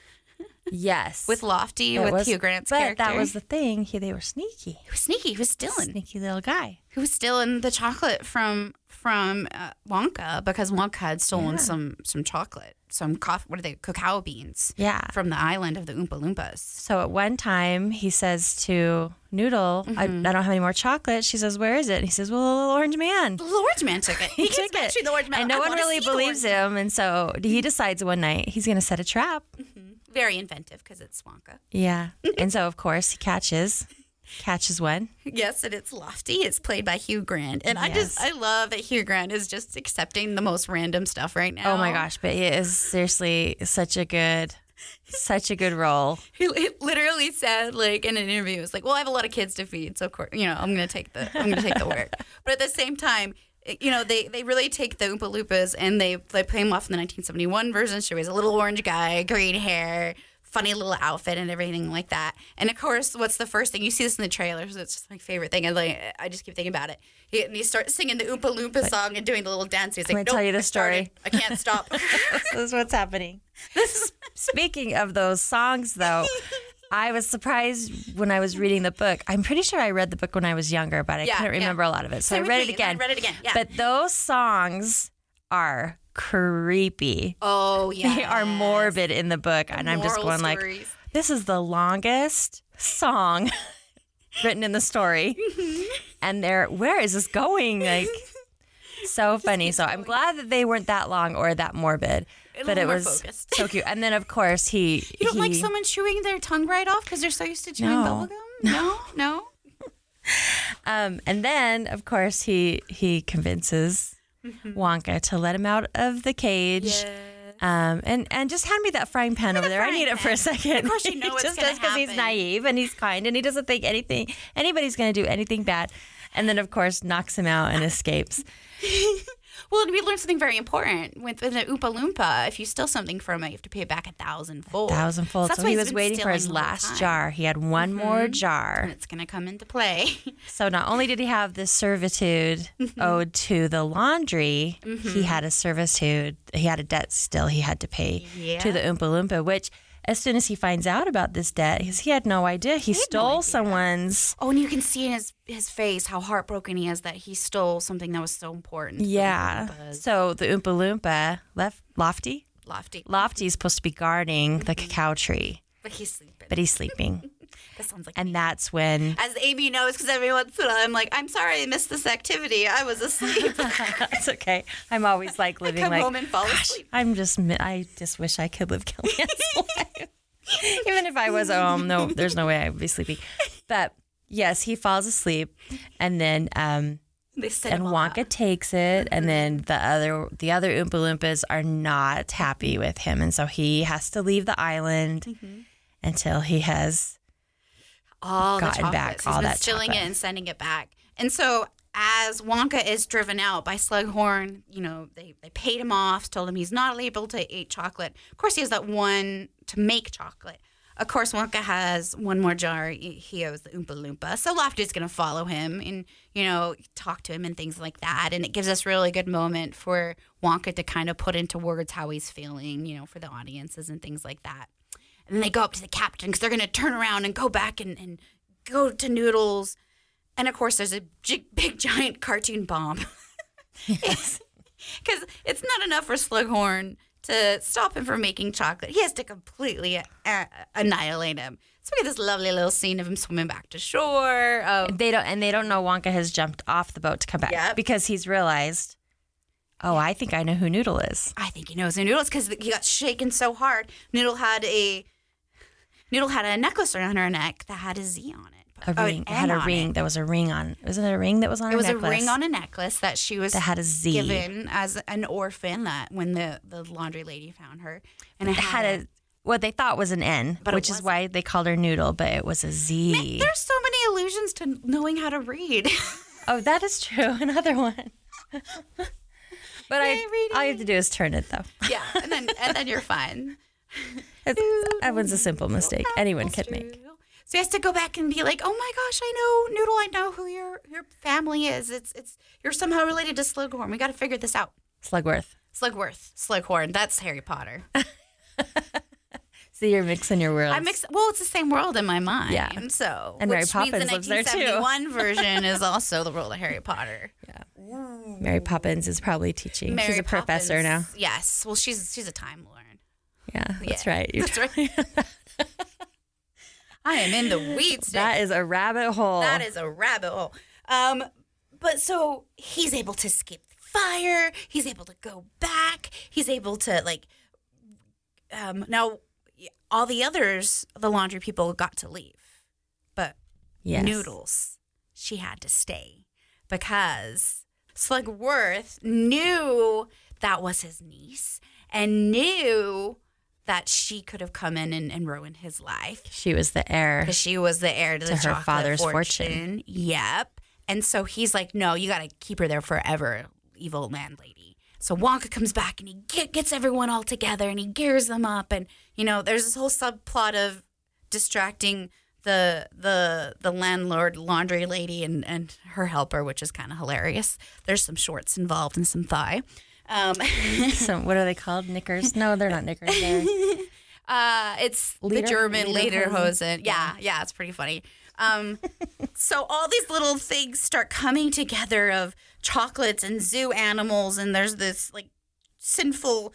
Yes. with Lofty, It with was- Hugh Grant's but character. that was the thing. He, they were sneaky. he was sneaky. He was stealing. Sneaky little guy. He was stealing the chocolate from from uh, Wonka because Wonka had stolen Yeah. some some chocolate, some coffee. What are they? Cacao beans. Yeah. From the island of the Oompa Loompas. So at one time, he says to Noodle, I, I don't have any more chocolate. She says, where is it? And he says, well, the little orange man. The orange man took it. He keeps took it. mentioning the orange man. And no I one wanna really see the believes orange man. him. And so he decides one night he's going to set a trap. Very inventive because it's Wonka. Yeah. And so, of course, he catches, catches one. Yes, and it's Lofty. It's played by Hugh Grant. And I just, Yes. I love that Hugh Grant is just accepting the most random stuff right now. Oh my gosh. But he is seriously such a good, such a good role. He, he literally said, like, in an interview, it's like, well, I have a lot of kids to feed. So, of course, you know, I'm going to take the, I'm going to take the work. But at the same time, it- you know, they, they really take the Oompa Loompas and they, they play him off in the nineteen seventy-one version. So he's a little orange guy, green hair, funny little outfit and everything like that. And of course, what's the first thing? You see this in the trailers. It's just my favorite thing. And like, I just keep thinking about it. He, and he starts singing the Oompa Loompa song and doing the little dance. He's I'm like, gonna tell nope, you the I started. story. I can't stop. This is what's happening. Speaking of those songs, though, I was surprised when I was reading the book. I'm pretty sure I read the book when I was younger, but I Yeah, couldn't yeah. remember a lot of it. So Same I with read me, it and then I again. read it again, yeah. But those songs are creepy. Oh, yeah. They are morbid in the book. And I'm just Moral going stories. like, this is the longest song written in the story. And they're, where is this going? Like, so funny. So I'm glad that they weren't that long or that morbid. A But little it more was focused. so cute. And then, of course, he. You don't he, like someone chewing their tongue right off because they're so used to chewing No. bubble gum? No, no. Um, and then, of course, he he convinces Wonka to let him out of the cage. Um, and, and just hand me that frying pan over there. I frying need it for pan. a second. Of course you know He it's just gonna does because he's happen. naive and he's kind and he doesn't think anything anybody's going to do anything bad. And then, of course, knocks him out and escapes. Well, and we learned something very important with the Oompa Loompa. If you steal something from it, you have to pay it back a thousandfold. Thousandfold. that's So why he he's was been waiting for his stealing the whole last time. jar. He had one more jar. And it's going to come into play. So not only did he have this servitude owed to the laundry, he had a servitude, he had a debt still he had to pay Yeah. to the Oompa Loompa, which as soon as he finds out about this debt, because he had no idea, he, had no stole idea. someone's. Oh, and you can see in his, his face how heartbroken he is that he stole something that was so important. to the Yeah. Oompas. So the Oompa Loompa, left, Lofty? Lofty. Lofty's supposed to be guarding the cacao tree, But he's sleeping. but he's sleeping. That sounds like And me. that's when As Amy knows, because every once in a while I'm like, I'm sorry I missed this activity. I was asleep. it's okay. I'm always like living Come like home and fall "Gosh, asleep. I'm just mi- I just wish I could live Kellyanne's life. Even if I was at home, no, there's no way I would be sleeping. But yes, he falls asleep, and then um, They set and him all Wonka up. takes it, and then the other the other Oompa Loompas are not happy with him, and so he has to leave the island Mm-hmm. until he has all gotten the back chocolates. all He's been that stealing chocolate. it and sending it back. And so as Wonka is driven out by Slughorn, you know, they, they paid him off, told him he's not able to eat chocolate. Of course, he has that one to make chocolate. Of course, Wonka has one more jar. He he owes the Oompa Loompa. So Lofty's going to follow him and, you know, talk to him and things like that. And it gives us a really good moment for Wonka to kind of put into words how he's feeling, you know, for the audiences and things like that. And then they go up to the captain because they're going to turn around and go back and, and go to Noodles. And, of course, there's a big, big giant cartoon bomb. Because it's not enough for Slughorn to stop him from making chocolate. He has to completely uh, annihilate him. So we get this lovely little scene of him swimming back to shore. Of, They don't, and they don't know Wonka has jumped off the boat to come back Yep. because he's realized, oh, I think I know who Noodle is. I think he knows who Noodles because he got shaken so hard. Noodle had a Noodle had a necklace around her neck that had a Z on it. A Oh, ring. an It had N a on ring. it. There was a ring on. Wasn't it a ring that was on It her was necklace? a ring on a necklace that she was that had a Z. given as an orphan that when the, the laundry lady found her. And it, It had a what they thought was an N, But it which is wasn't. why they called her Noodle, but it was a Z. Man, there's so many allusions to knowing how to read. Oh, that is true. Another one. But I, reading. all you have to do is turn it, though. Yeah, and then and then you're fine. It's, that one's a simple mistake anyone could make. So he has to go back and be like, "Oh my gosh, I know Noodle. I know who your your family is. It's it's you're somehow related to Slughorn. We got to figure this out." Slugworth. Slugworth, Slughorn. That's Harry Potter. So you're mixing your worlds. I mix. Well, it's the same world in my mind. Yeah. So And Mary which Poppins means the lives there, too. nineteen seventy-one version is also the world of Harry Potter. Mary Poppins is probably teaching. Mary She's a professor now. Poppins- Yes. Well, she's she's a Time Lord. Yeah, that's Yeah, right. You're That's right. I am in the weeds. That is a rabbit hole. That is a rabbit hole. Um, but so he's able to escape the fire. He's able to go back. He's able to like. Um, now, all the others, the laundry people, got to leave, but Yes. Noodles, she had to stay because Slugworth knew that was his niece and knew that she could have come in and, and ruined his life. She was the heir. Because she was the heir to, the To her chocolate father's fortune. fortune. Yep. And so he's like, no, you got to keep her there forever, evil landlady. So Wonka comes back and he get, gets everyone all together and he gears them up. And, you know, there's this whole subplot of distracting the the the landlord laundry lady and, and her helper, which is kind of hilarious. There's some shorts involved and some thigh. Um, Some, what are they called? Knickers? No, they're not knickers. They're Uh, it's Leder- the German Lederhosen? Lederhosen. Yeah, yeah, it's pretty funny. Um, so all these little things start coming together of chocolates and zoo animals, and there's this like sinful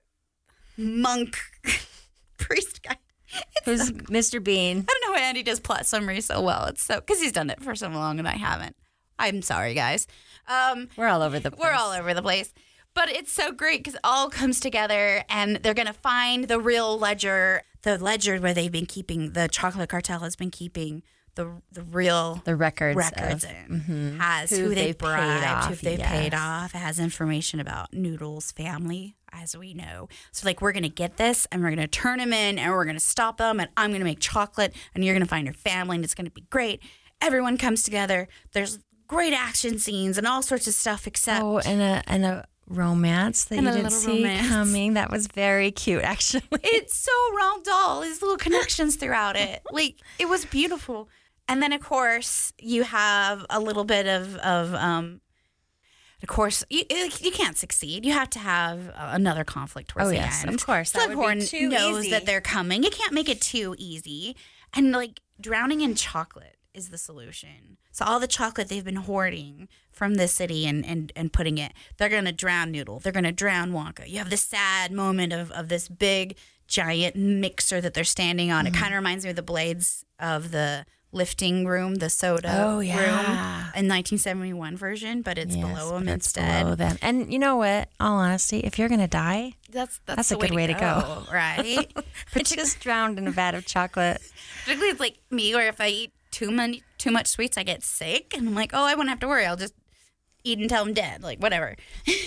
monk priest guy. who's Mister Bean. I don't know why Andy does plot summary so well. It's so because he's done it for so long and I haven't. I'm sorry, guys. Um, We're all over the place. we're all over the place. But it's so great because it all comes together and they're going to find the real ledger, the ledger where they've been keeping, the chocolate cartel has been keeping the the real The records. records of, in. Has Who who, they they've paid bribed, off, who they paid yes. off. It has information about Noodle's family, as we know. So, like, we're going to get this and we're going to turn them in and we're going to stop them and I'm going to make chocolate and you're going to find your family and it's going to be great. Everyone comes together. There's great action scenes and all sorts of stuff except... Oh, and a and a romance that And you a didn't little see romance. coming. That was very cute, actually. It's so round doll. These little connections throughout it. Like, it was beautiful. And then, of course, you have a little bit of, of um, of course, you, you can't succeed. You have to have another conflict towards Oh, the yes, end. of course. That would be Slughorn too knows easy. that they're coming. You can't make it too easy. And, like, drowning in chocolate is the solution. So all the chocolate they've been hoarding from the city and, and, and putting it, they're going to drown Noodle. They're going to drown Wonka. You have this sad moment of, of this big giant mixer that they're standing on. Mm-hmm. It kind of reminds me of the blades of the lifting room, the soda Oh, yeah. room in nineteen seventy-one version, but it's Yes, below them but it's instead. below them. And you know what? All honesty, if you're gonna die, That's that's, That's the a good way to go. right? just drowned in a vat of chocolate. Particularly, it's like me, where if I eat too many too much sweets, I get sick, and I'm like, oh, I won't have to worry. I'll just eat until I'm dead, like whatever.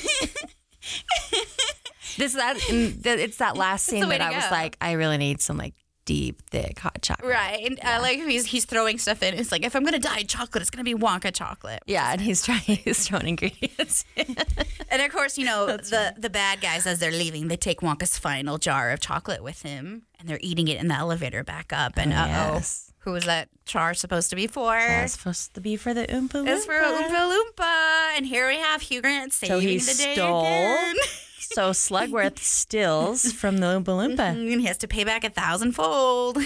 This that mm, th- it's that last the scene way that to I was go. like, I really need some like deep, thick hot chocolate. Right, and I like he's he's throwing stuff in. It's like if I'm gonna die of chocolate, it's gonna be Wonka chocolate. Yeah, and he's trying he's throwing ingredients. And of course, you know the the bad guys as they're leaving, they take Wonka's final jar of chocolate with him, and they're eating it in the elevator back up. And Oh, uh oh, yes. who was that jar supposed to be for? That's supposed to be for the Oompa Loompa. It's for Oompa Loompa. And here we have Hugh Grant saving he the day stole again. So Slugworth steals from the Oompa Loompa. And he has to pay back a thousandfold.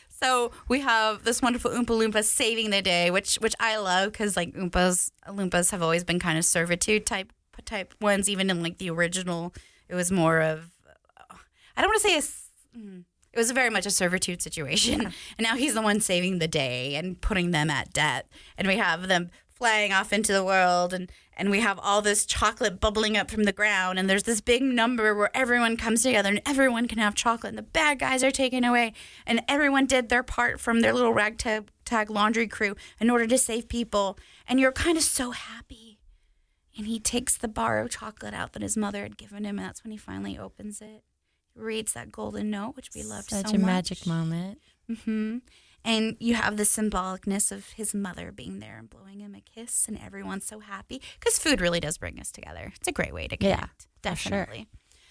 So we have this wonderful Oompa Loompa saving the day, which which I love because like Oompas Loompas have always been kind of servitude type type ones. Even in like the original, it was more of I don't want to say a, s- mm, it was very much a servitude situation. And now he's the one saving the day and putting them at debt. And we have them flying off into the world, and and we have all this chocolate bubbling up from the ground, and there's this big number where everyone comes together and everyone can have chocolate, and the bad guys are taken away, and everyone did their part from their little ragtag tag laundry crew in order to save people, and you're kind of so happy. And he takes the bar of chocolate out that his mother had given him, and that's when he finally opens it, reads that golden note, which we loved Such so a much. magic moment. Mm-hmm. And you have the symbolicness of his mother being there and blowing him a kiss, and everyone's so happy because food really does bring us together. It's a great way to connect, Yeah, for sure. definitely.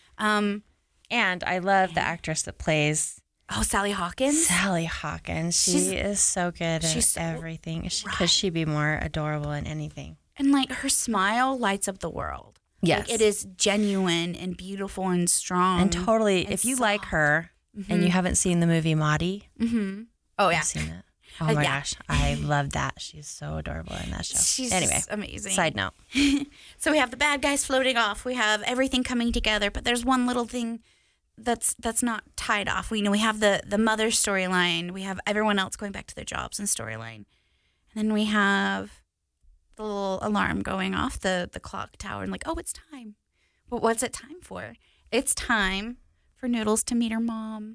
Um, And I love the actress that plays oh, Sally Hawkins. Sally Hawkins. She She's- is so good at she's so- everything. She, right. Could she be more adorable in anything? And like her smile lights up the world. Yes. Like, it is genuine and beautiful and strong. And totally, and if you soft. like her and you haven't seen the movie Maudie, Mm-hmm. Oh, yeah. I've seen it. Oh Uh, my yeah. gosh, I love that. She's so adorable in that show. She's anyway, just amazing. side note. So we have the bad guys floating off. We have everything coming together, but there's one little thing that's that's not tied off. We you know we have the the mother storyline. We have everyone else going back to their jobs and storyline, and then we have the little alarm going off the the clock tower and like, oh, it's time. Well, what's it time for? It's time for Noodles to meet her mom,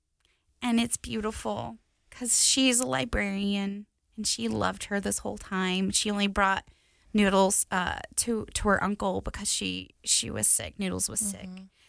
and it's beautiful because she's a librarian and she loved her this whole time. She only brought Noodles uh, to to her uncle because she she was sick. Noodles was sick,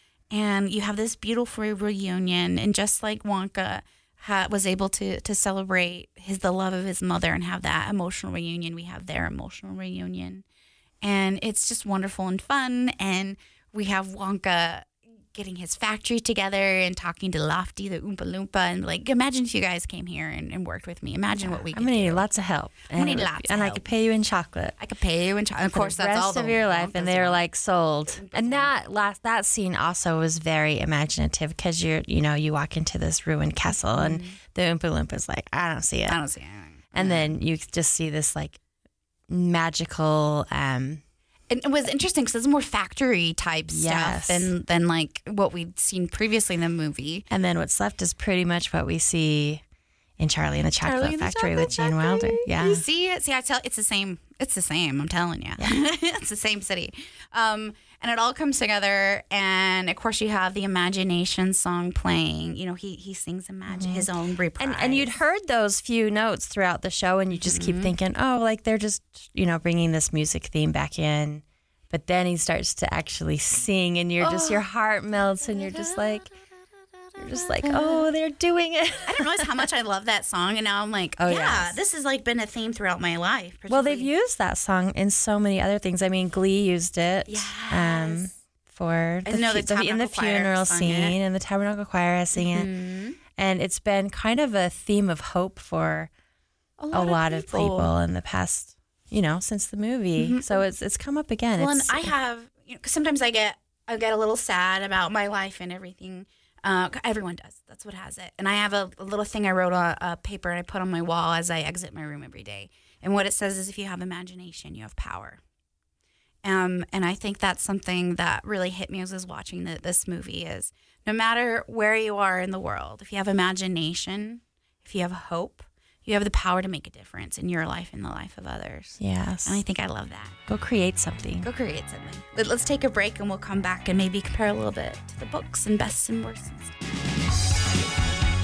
and you have this beautiful reunion. And just like Wonka ha- was able to to celebrate his the love of his mother and have that emotional reunion, we have their emotional reunion, and it's just wonderful and fun. And we have Wonka getting his factory together and talking to Lofty, the Oompa Loompa, and like, imagine if you guys came here and, and worked with me. Imagine what we I'm could gonna need do. lots of help. I'm gonna And, need lots of and I help. could pay you in chocolate. I could pay you, and of For course the that's rest all the of your life, and Wonkas they were want. like sold. And that last that scene also was very imaginative because you're you know you walk into this ruined castle and the Oompa Loompa's like, I don't see it, I don't see anything. and then you just see this like magical. um And it was interesting because it's more factory type Yes. stuff than than like what we'd seen previously in the movie. And then what's left is pretty much what we see in Charlie and the Chocolate Charlie and the Factory Chocolate with Gene Factory. Wilder. Yeah. You see it? See, I tell it's the same. It's the same. I'm telling you. It's the same city. Um, and it all comes together. And of course, you have the Imagination song playing. You know, he he sings imagine his own reprise. And and you'd heard those few notes throughout the show, and you just keep thinking, oh, like they're just you know bringing this music theme back in. But then he starts to actually sing, and you're just your heart melts, and you're just like, you're just like, oh, they're doing it. I didn't realize how much I love that song, and now I'm like, Oh, yeah, yes. this has like been a theme throughout my life. Well, they've particularly- used that song in so many other things. I mean, Glee used it. Um, Yes. for I the, know fu- the the- in the Tabernacle Choir funeral sung scene, it. Mm-hmm. and the Tabernacle Choir has sing it, and it's been kind of a theme of hope for a a lot of people in the past, you know, since the movie. So it's it's come up again. Well, and It's, I have, you know, 'cause sometimes I get, I get a little sad about my life and everything. Uh, everyone does. That's what has it. And I have a, a little thing I wrote on a paper and I put on my wall as I exit my room every day. And what it says is, if you have imagination, you have power. Um, and I think that's something that really hit me as I was watching the, this movie is no matter where you are in the world, if you have imagination, if you have hope, you have the power to make a difference in your life and the life of others. Yes. And I think I love that. Go create something. Go create something. Let- Let's take a break and we'll come back and maybe compare a little bit to the books and bests and worsts. and stuff.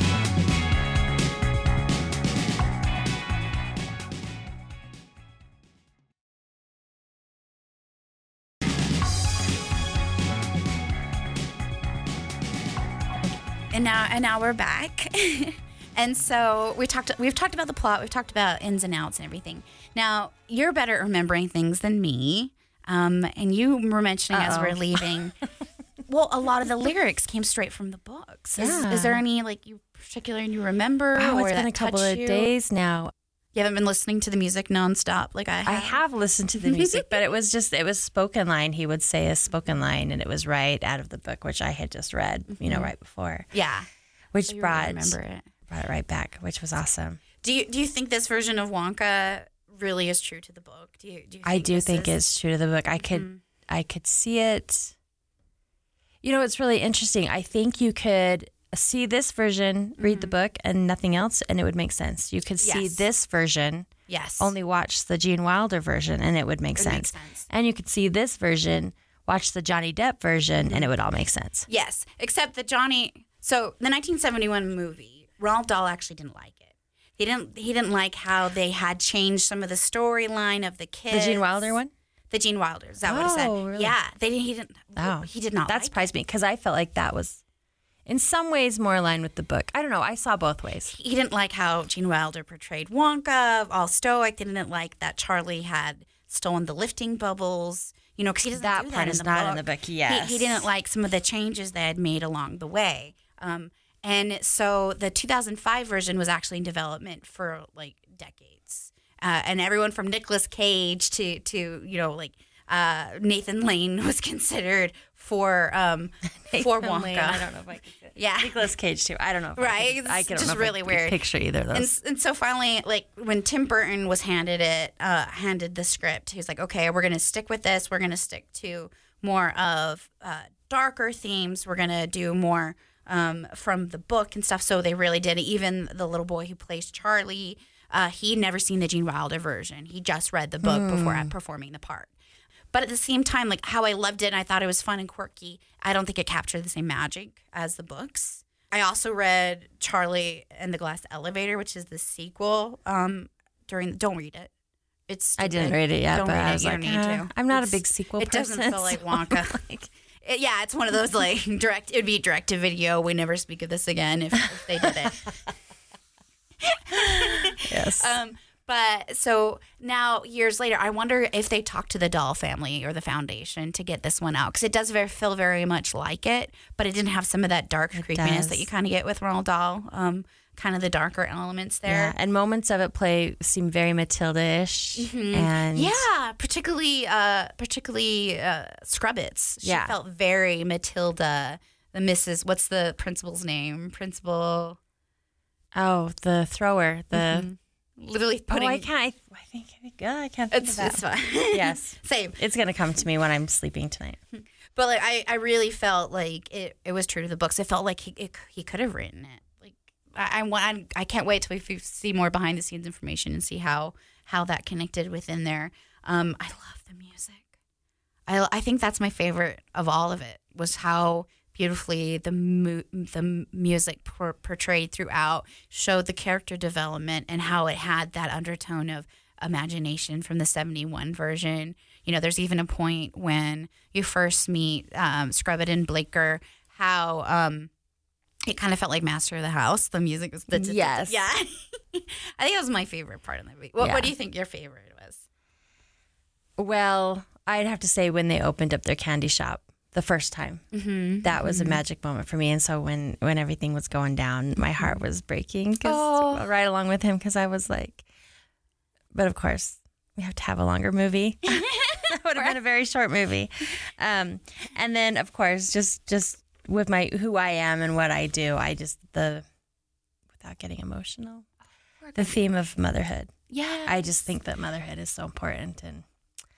And now, and now we're back. And so we talked. We've talked about the plot. We've talked about ins and outs and everything. Now you're better at remembering things than me. Um, and you were mentioning Uh-oh. as we're leaving. Well, a lot of the lyrics came straight from the books. Is, Yeah. is there any like you particular you remember? Oh, or it's been that a couple touched of you? days now. You haven't been listening to the music nonstop like I have. I have listened to the music, but it was just, it was spoken line. He would say a spoken line, and it was right out of the book, which I had just read, you know, right before. Yeah. Which So you really brought, remember it. brought it right back, which was awesome. Do you do you think this version of Wonka really is true to the book? Do you? Do you think I do this think is- it's true to the book. I could, I could see it. You know, it's really interesting. I think you could see this version, read the book, and nothing else, and it would make sense. You could see Yes. this version, Yes. only watch the Gene Wilder version, and it would make It would make sense. sense. And you could see this version, watch the Johnny Depp version, and it would all make sense. Yes, except that Johnny. So the nineteen seventy-one movie, Roald Dahl actually didn't like it. He didn't. He didn't like how they had changed some of the storyline of the kids. The Gene Wilder one? The Gene Wilder. Is that what it said? Oh, really? Yeah. They didn't. He didn't. Oh, he did not. That like surprised me because I felt like that was, in some ways, more aligned with the book. I don't know. I saw both ways. He didn't like how Gene Wilder portrayed Wonka, all stoic. They didn't like that Charlie had stolen the lifting bubbles. You know, because he doesn't That do part that is in the not book. in the book, He- yes. He, didn't like some of the changes they had made along the way. Um, and so the two thousand five version was actually in development for like decades. Uh, and everyone from Nicolas Cage to, to you know, like uh, Nathan Lane was considered for um, for Nathan Wonka. Lane, I don't know if I could. Yeah. Nicolas Cage too. I don't know. If Right, I, could, it's I could just really weird. Picture either of those. And, s- and so finally, like when Tim Burton was handed it, uh, handed the script, he was like, "Okay, we're gonna stick with this. We're gonna stick to more of uh, darker themes. We're gonna do more um, from the book and stuff." So they really did. Even the little boy who plays Charlie, uh, he'd never seen the Gene Wilder version. He just read the book before performing the part. But at the same time, like how I loved it and I thought it was fun and quirky, I don't think it captured the same magic as the books. I also read Charlie and the Glass Elevator, which is the sequel. Um, during don't read it. It's I didn't stupid. read it yet, Don't but read I it. was You like, don't need uh, to. I'm not a It's- big sequel It person. doesn't feel like so- Wonka. It- yeah, it's one of those like direct. It would be direct to video. We never speak of this again if, if they did it. Yes. Um, but so now years later, I wonder if they talked to the Dahl family or the foundation to get this one out because it does very, feel very much like it, but it didn't have some of that dark creepiness does. that you kind of get with Roald Dahl. Um, kind of the darker elements there. Yeah, and moments of it play seem very Matilda-ish, and Yeah, particularly, uh, particularly uh, Scrubbits. She Yeah. felt very Matilda, the Missus What's the principal's name? Principal. oh, the thrower, the Literally oh, putting. I can't. I, I think God, I can't think It's, of that. it's fine. Yes, Same. it's gonna come to me when I'm sleeping tonight. But like, I, I really felt like it, it was true to the books. It felt like he it, he could have written it. Like I I, want, I can't wait till we see more behind the scenes information and see how how that connected within there. Um, I love the music. I I think that's my favorite of all of it was how beautifully the mu- the music por- portrayed throughout showed the character development and how it had that undertone of imagination from the seventy-one version. You know, there's even a point when you first meet um, Scrubbit and Blaker, how um, it kind of felt like Master of the House. The music was the Yes. yeah. I think that was my favorite part of the movie. What, Yeah. what do you think your favorite was? Well, I'd have to say when they opened up their candy shop the first time, mm-hmm. that was a magic moment for me. And so when when everything was going down, my heart was breaking 'cause- Oh. right along with him because I was like, but of course we have to have a longer movie. That would have been a very short movie. Um, and then of course just just with my who I am and what I do, I just the without getting emotional, the theme of motherhood. Yeah. I just think that motherhood is so important, and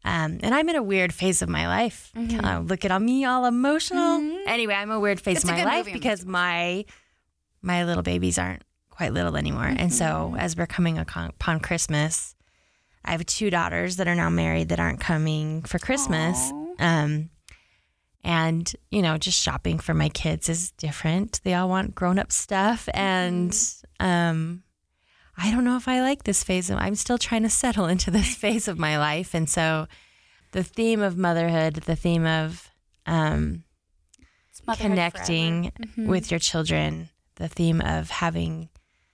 Um, and I'm in a weird phase of my life. Mm-hmm. Kind of look at me, all emotional. Mm-hmm. Anyway, I'm in a weird phase it's of my life because my my little babies aren't quite little anymore. Mm-hmm. And so as we're coming upon Christmas, I have two daughters that are now married that aren't coming for Christmas. Um, and, you know, just shopping for my kids is different. They all want grown-up stuff. And um, I don't know if I like this phase. Of, I'm still trying to settle into this phase of my life. And so the theme of motherhood, the theme of um, connecting mm-hmm. with your children, the theme of having,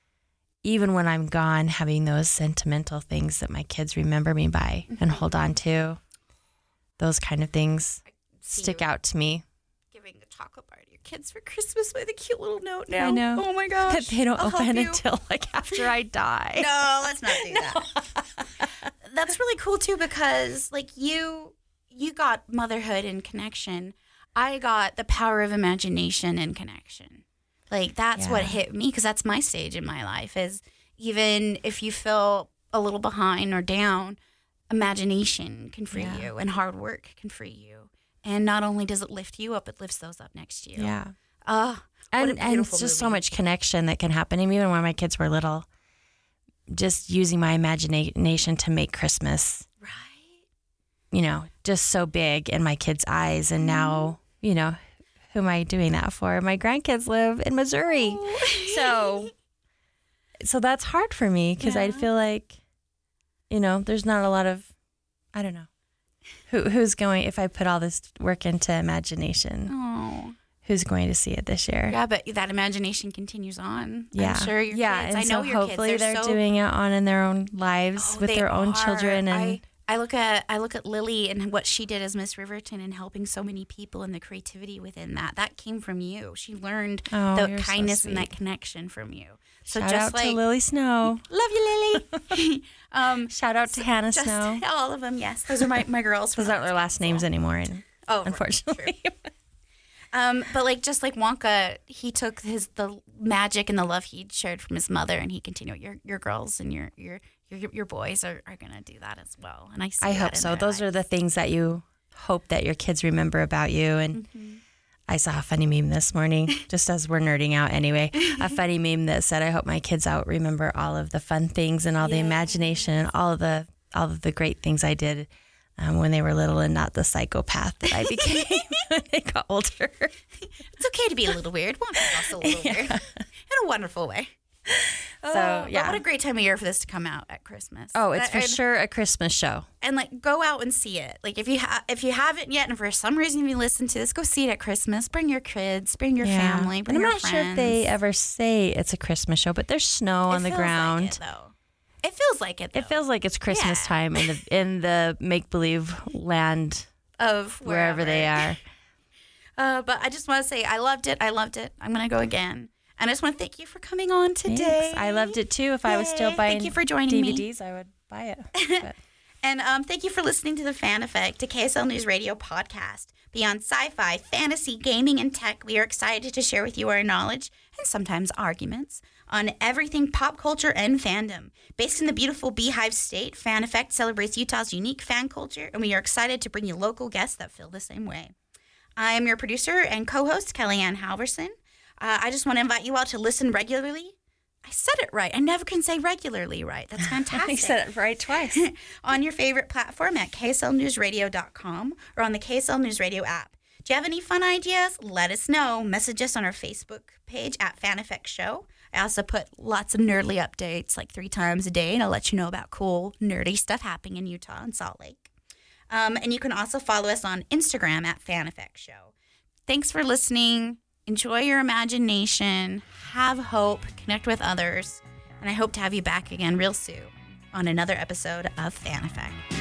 even when I'm gone, having those sentimental things that my kids remember me by mm-hmm. and hold on to, those kind of things stick out to me. Giving a chocolate bar to your kids for Christmas with a cute little note now. I know. Oh my gosh. That they don't I'll open until like after I die. No, let's not do that. That's really cool too because like you you got motherhood and connection. I got the power of imagination and connection. Like that's yeah. what hit me because that's my stage in my life is even if you feel a little behind or down, imagination can free yeah. you and hard work can free you. And not only does it lift you up, it lifts those up next to you. Yeah. Uh, and and it's just movie. So much connection that can happen. Even when my kids were little, just using my imagination to make Christmas, right? You know, just so big in my kids' eyes. And now, you know, who am I doing that for? My grandkids live in Missouri. Oh. So, so that's hard for me because yeah. I feel like, you know, there's not a lot of, I don't know. Who who's going, if I put all this work into imagination, oh. who's going to see it this year? Yeah, but that imagination continues on. Yeah. I'm sure your yeah, kids, and I know so your hopefully kids, they're, they're so, doing it on in their own lives oh, with their own are. children. And I, I look at I look at Lily and what she did as Miss Riverton and helping so many people and the creativity within that. That came from you. She learned oh, the kindness so and that connection from you. So shout just out like to Lily Snow. Love you, Lily. um, shout out to Hannah just Snow. All of them, yes. Those are my, my girls. Those aren't their last names anymore, and, oh, unfortunately. Right, um, but like just like Wonka, he took his the magic and the love he shared from his mother, and he continued. Your your girls and your your your, your boys are, are gonna do that as well, and I see I that hope in so. their Those lives. are the things that you hope that your kids remember about you, and. Mm-hmm. I saw a funny meme this morning, just as we're nerding out anyway, a funny meme that said, I hope my kids out remember all of the fun things and all yeah. the imagination and all of the all of the great things I did um, when they were little and not the psychopath that I became when they got older. It's okay to be a little weird. Wonka's also a little yeah. weird in a wonderful way. So, oh, yeah. But what a great time of year for this to come out at Christmas. Oh, it's for and, sure a Christmas show. And like go out and see it. Like if you ha- if you haven't yet and for some reason you listen to this, go see it at Christmas. Bring your kids, bring your yeah. family, bring and your I'm not friends. sure if they ever say it's a Christmas show, but there's snow it on the feels ground. Like it, though. It feels like it though. It feels like it's Christmas yeah. time in the in the make-believe land of wherever, wherever they are. uh, but I just want to say I loved it. I loved it. I'm going to go again. And I just want to thank you for coming on today. Thanks. I loved it too. If Yay. I was still buying thank you for joining D V Ds, me. I would buy it. And um, thank you for listening to The Fan Effect, a K S L News Radio podcast. Beyond sci-fi, fantasy, gaming, and tech, we are excited to share with you our knowledge and sometimes arguments on everything pop culture and fandom. Based in the beautiful Beehive State, Fan Effect celebrates Utah's unique fan culture, and we are excited to bring you local guests that feel the same way. I am your producer and co-host, Kellyanne Halverson. Uh, I just want to invite you all to listen regularly. I said it right. I never can say regularly right. That's fantastic. You said it right twice. On your favorite platform at K S L news radio dot com or on the K S L News Radio app. Do you have any fun ideas? Let us know. Message us on our Facebook page at Fan Effect Show. I also put lots of nerdly updates like three times a day, and I'll let you know about cool, nerdy stuff happening in Utah and Salt Lake. Um, and you can also follow us on Instagram at Fan Effect Show. Thanks for listening. Enjoy your imagination, have hope, connect with others, and I hope to have you back again real soon on another episode of Fan Effect.